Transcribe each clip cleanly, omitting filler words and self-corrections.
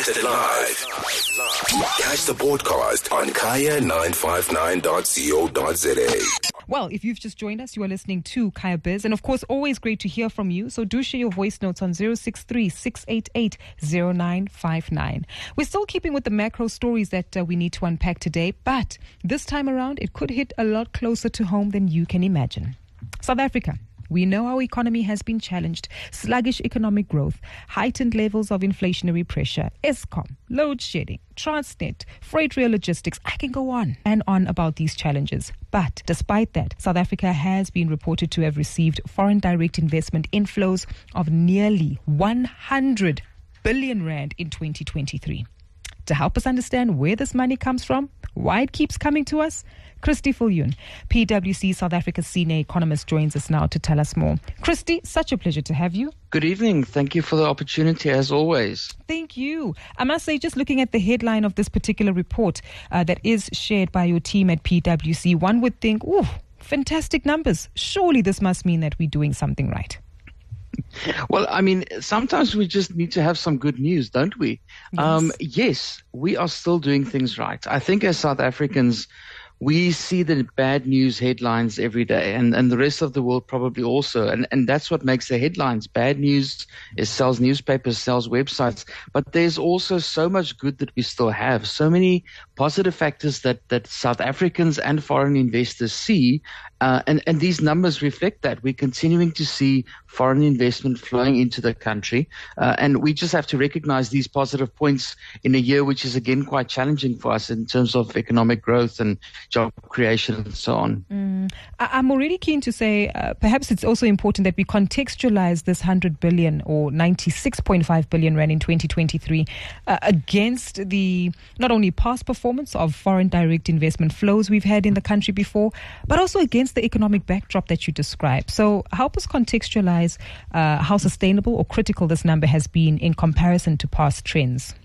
Broadcasted live. Catch the podcast on kaya959.co.za. Well, if you've just joined us, you are listening to Kaya Biz. And of course, always great to hear from you. So do share your voice notes on 063-688-0959. We're still keeping with the macro stories that we need to unpack today. But this time around, it could hit a lot closer to home than you can imagine. South Africa. We know our economy has been challenged. Sluggish economic growth, heightened levels of inflationary pressure, Eskom, load shedding, Transnet, freight rail logistics. I can go on and on about these challenges. But despite that, South Africa has been reported to have received foreign direct investment inflows of nearly 100 billion rand in 2023. To help us understand where this money comes from, why it keeps coming to us, Christy Viljoen, PwC South Africa's senior economist, joins us now to tell us more. Christy, such a pleasure to have you. Good evening. Thank you for the opportunity, as always. Thank you. I must say, just looking at the headline of this particular report that is shared by your team at PwC, one would think, ooh, fantastic numbers. Surely this must mean that we're doing something right. Well, I mean, sometimes we just need to have some good news, don't we? Yes. Yes, we are still doing things right. I think as South Africans, we see the bad news headlines every day, and the rest of the world probably also. And that's what makes the headlines. Bad news sells newspapers, sells websites. But there's also so much good that we still have, so many positive factors that South Africans and foreign investors see. And these numbers reflect that. We're continuing to see foreign investment flowing into the country. And we just have to recognize these positive points in a year which is, again, quite challenging for us in terms of economic growth and job creation and so on. I'm already keen to say perhaps it's also important that we contextualize this 100 billion or 96.5 billion rand in 2023 against the not only past performance of foreign direct investment flows we've had in the country before, but also against the economic backdrop that you described. So help us contextualize how sustainable or critical this number has been in comparison to past trends.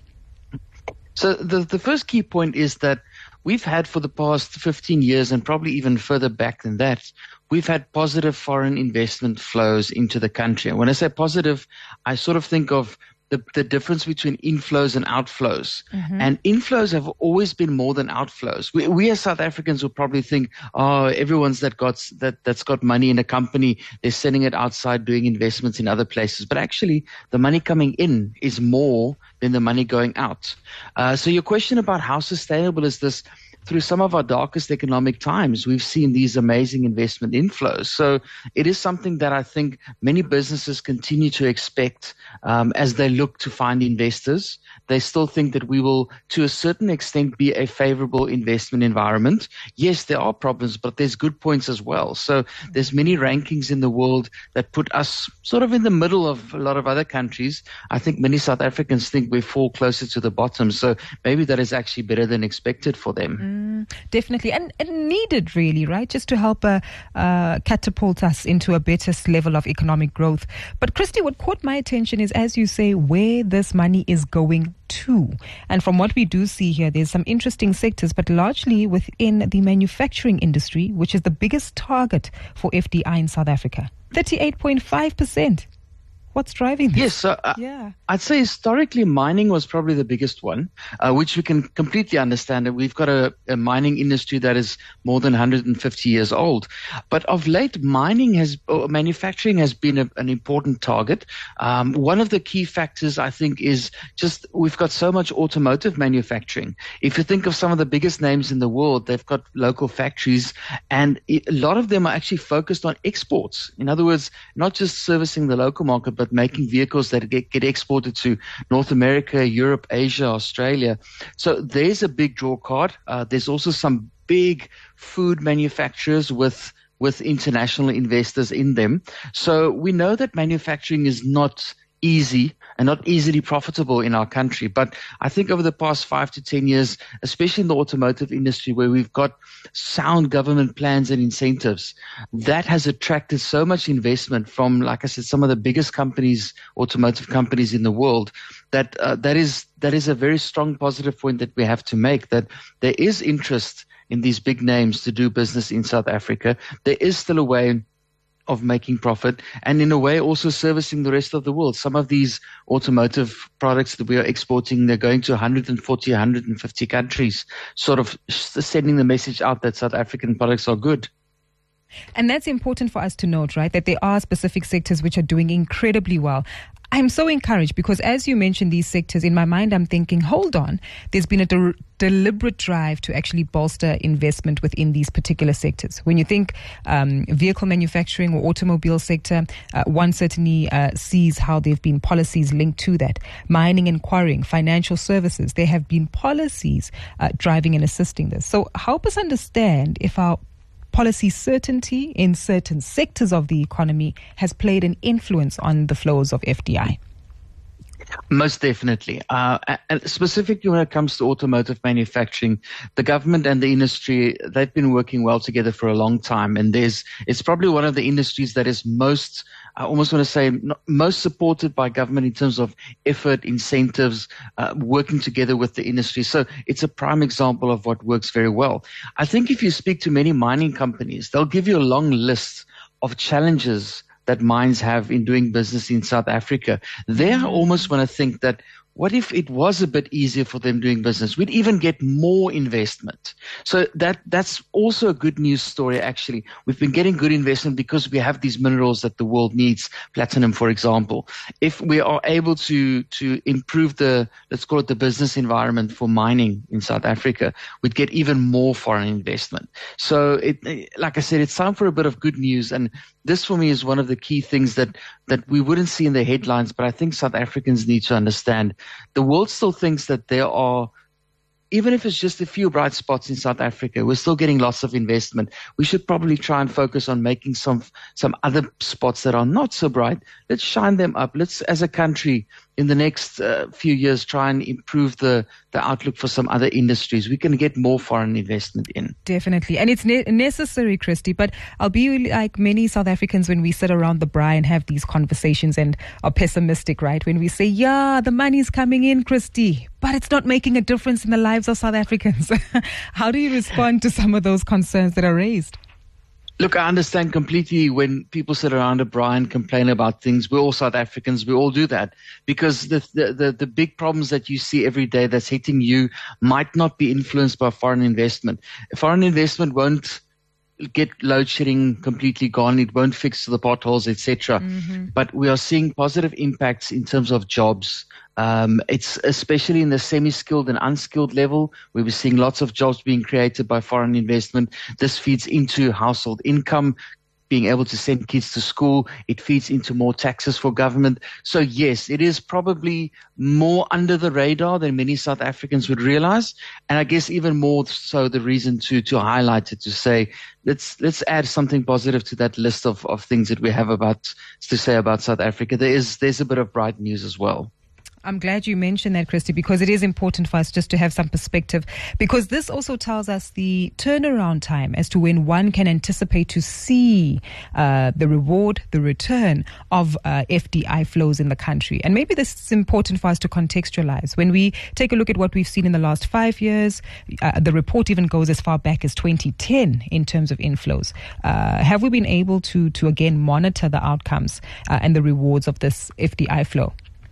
So the first key point is that we've had for the past 15 years, and probably even further back than that, we've had positive foreign investment flows into the country. And when I say positive, I sort of think of the difference between inflows and outflows. Mm-hmm. And inflows have always been more than outflows. We as South Africans will probably think, oh, everyone's that's got money in a company, they're sending it outside doing investments in other places. But actually, the money coming in is more than the money going out. So your question about how sustainable is this? Through some of our darkest economic times, we've seen these amazing investment inflows. So it is something that I think many businesses continue to expect as they look to find investors. They still think that we will, to a certain extent, be a favorable investment environment. Yes, there are problems, but there's good points as well. So there's many rankings in the world that put us sort of in the middle of a lot of other countries. I think many South Africans think we fall closer to the bottom. So maybe that is actually better than expected for them. Definitely. And needed, really, right? Just to help catapult us into a better level of economic growth. But Christy, what caught my attention is, as you say, where this money is going to. And from what we do see here, there's some interesting sectors, but largely within the manufacturing industry, which is the biggest target for FDI in South Africa. 38.5%. What's driving this? Yes, so I'd say historically mining was probably the biggest one, which we can completely understand. We've got a mining industry that is more than 150 years old. But of late, manufacturing has been an important target. One of the key factors, I think, is just we've got so much automotive manufacturing. If you think of some of the biggest names in the world, they've got local factories, and a lot of them are actually focused on exports. In other words, not just servicing the local market, but making vehicles that get exported to North America, Europe, Asia, Australia. So there's a big draw card. There's also some big food manufacturers with international investors in them. So we know that manufacturing is not easy and not easily profitable in our country. But I think over the past 5 to 10 years, especially in the automotive industry where we've got sound government plans and incentives, that has attracted so much investment from, like I said, some of the biggest companies, automotive companies in the world, that that is a very strong positive point that we have to make, that there is interest in these big names to do business in South Africa. There is still a way of making profit, and in a way also servicing the rest of the world. Some of these automotive products that we are exporting, they're going to 140, 150 countries, sort of sending the message out that South African products are good. And that's important for us to note, right, that there are specific sectors which are doing incredibly well. I'm so encouraged because as you mentioned these sectors, in my mind I'm thinking, hold on, there's been a deliberate drive to actually bolster investment within these particular sectors. When you think vehicle manufacturing or automobile sector, one certainly sees how there have been policies linked to that. Mining and quarrying, financial services, there have been policies driving and assisting this. So help us understand if our policy certainty in certain sectors of the economy has played an influence on the flows of FDI. Most definitely. And specifically when it comes to automotive manufacturing, the government and the industry, they've been working well together for a long time. And it's probably one of the industries that is most, I almost want to say, most supported by government in terms of effort, incentives, working together with the industry. So it's a prime example of what works very well. I think if you speak to many mining companies, they'll give you a long list of challenges that mines have in doing business in South Africa. They almost want to think that, what if it was a bit easier for them doing business? We'd even get more investment. So that's also a good news story, actually. We've been getting good investment because we have these minerals that the world needs, platinum, for example. If we are able to improve let's call it the business environment for mining in South Africa, we'd get even more foreign investment. So like I said, it's time for a bit of good news. And this for me is one of the key things that we wouldn't see in the headlines, but I think South Africans need to understand. The world still thinks that there are, even if it's just a few bright spots in South Africa, we're still getting lots of investment. We should probably try and focus on making some other spots that are not so bright. Let's shine them up. Let's, as a country, in the next few years, try and improve the outlook for some other industries. We can get more foreign investment in. Definitely. And it's necessary, Christy. But I'll be like many South Africans when we sit around the braai and have these conversations and are pessimistic, right? When we say, yeah, the money's coming in, Christy, but it's not making a difference in the lives of South Africans. How do you respond to some of those concerns that are raised? Look, I understand completely when people sit around a braai and complain about things. We're all South Africans. We all do that because the big problems that you see every day that's hitting you might not be influenced by foreign investment. Foreign investment won't get load shedding completely gone. It won't fix the potholes, etc. But we are seeing positive impacts in terms of jobs. It's especially in the semi-skilled and unskilled level where we're seeing lots of jobs being created by foreign investment. This feeds into household income, being able to send kids to school. It feeds into more taxes for government. So yes, it is probably more under the radar than many South Africans would realize. And I guess even more so the reason to highlight it, to say, let's add something positive to that list of things that we have to say about South Africa. There's a bit of bright news as well. I'm glad you mentioned that, Christy, because it is important for us just to have some perspective, because this also tells us the turnaround time as to when one can anticipate to see the reward, the return of FDI flows in the country. And maybe this is important for us to contextualize. When we take a look at what we've seen in the last 5 years, the report even goes as far back as 2010 in terms of inflows. Have we been able to again monitor the outcomes and the rewards of this FDI flow?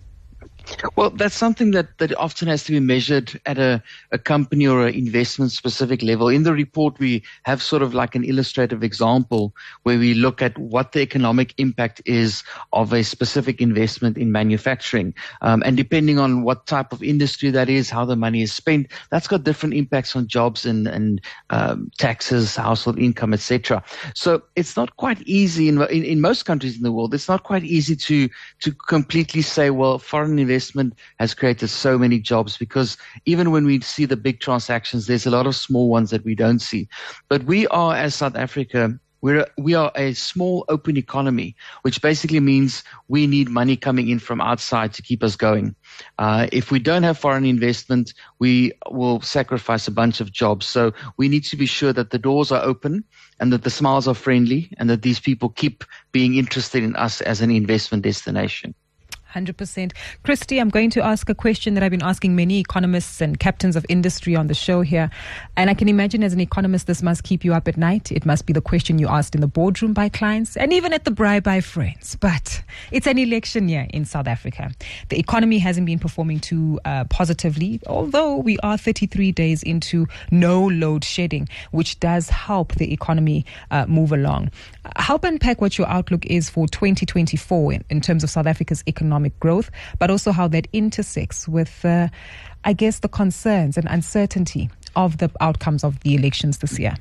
Well, that's something that often has to be measured at a company or an investment specific level. In the report, we have sort of like an illustrative example where we look at what the economic impact is of a specific investment in manufacturing. And depending on what type of industry that is, how the money is spent, that's got different impacts on jobs and taxes, household income, etc. So it's not quite easy in most countries in the world. It's not quite easy to completely say, well, foreign investment has created so many jobs, because even when we see the big transactions, there's a lot of small ones that we don't see. But we are, as South Africa, we are a small open economy, which basically means we need money coming in from outside to keep us going. If we don't have foreign investment, we will sacrifice a bunch of jobs. So we need to be sure that the doors are open and that the smiles are friendly and that these people keep being interested in us as an investment destination. 100%. Christy, I'm going to ask a question that I've been asking many economists and captains of industry on the show here. And I can imagine as an economist, this must keep you up at night. It must be the question you asked in the boardroom by clients and even at the braai by friends. But it's an election year in South Africa. The economy hasn't been performing too positively, although we are 33 days into no load shedding, which does help the economy move along. Help unpack what your outlook is for 2024 in terms of South Africa's economic growth, but also how that intersects with, I guess, the concerns and uncertainty of the outcomes of the elections this year.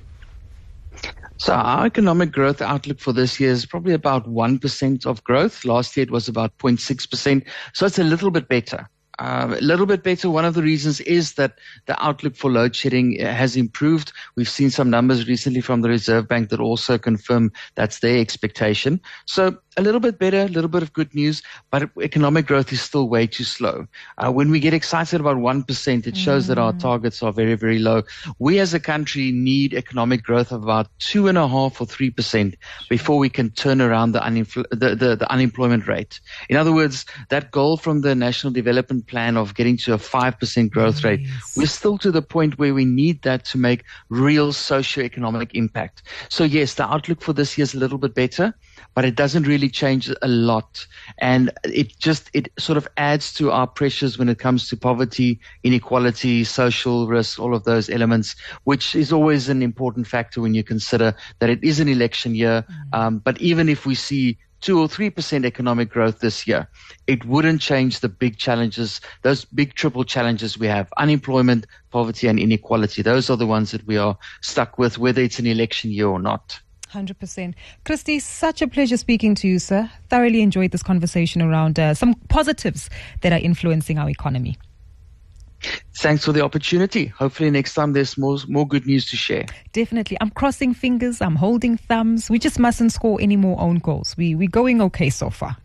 So our economic growth outlook for this year is probably about 1% of growth. Last year it was about 0.6%. So it's a little bit better. A little bit better. One of the reasons is that the outlook for load shedding has improved. We've seen some numbers recently from the Reserve Bank that also confirm that's their expectation. So a little bit better, a little bit of good news, but economic growth is still way too slow. When we get excited about 1%, it shows that our targets are very, very low. We as a country need economic growth of about 2.5% or 3% before we can turn around the unemployment rate. In other words, that goal from the National Development Plan of getting to a 5% growth rate, we're still to the point where we need that to make real socio-economic impact. So yes, the outlook for this year is a little bit better, but it doesn't really change a lot. And it sort of adds to our pressures when it comes to poverty, inequality, social risk, all of those elements, which is always an important factor when you consider that it is an election year. But even if we see 2 or 3% economic growth this year, it wouldn't change the big challenges, those big triple challenges we have: unemployment, poverty, and inequality. Those are the ones that we are stuck with, whether it's an election year or not. 100%. Christy, such a pleasure speaking to you, sir. Thoroughly enjoyed this conversation around some positives that are influencing our economy. Thanks for the opportunity. Hopefully next time there's more good news to share. Definitely. I'm crossing fingers. I'm holding thumbs. We just mustn't score any more own goals. We're going okay so far.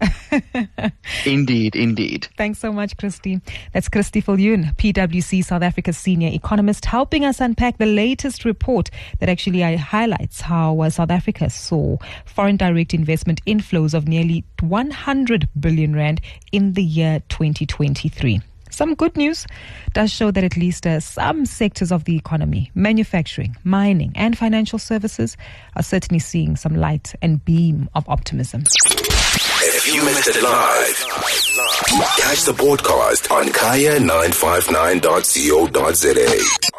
Indeed. Thanks so much, Christy. That's Christy Viljoen, PwC South Africa's senior economist, helping us unpack the latest report that actually highlights how South Africa saw foreign direct investment inflows of nearly 100 billion rand in the year 2023. Some good news does show that at least some sectors of the economy, manufacturing, mining, and financial services, are certainly seeing some light and beam of optimism. If you missed it live, catch the podcast on kaya959.co.za.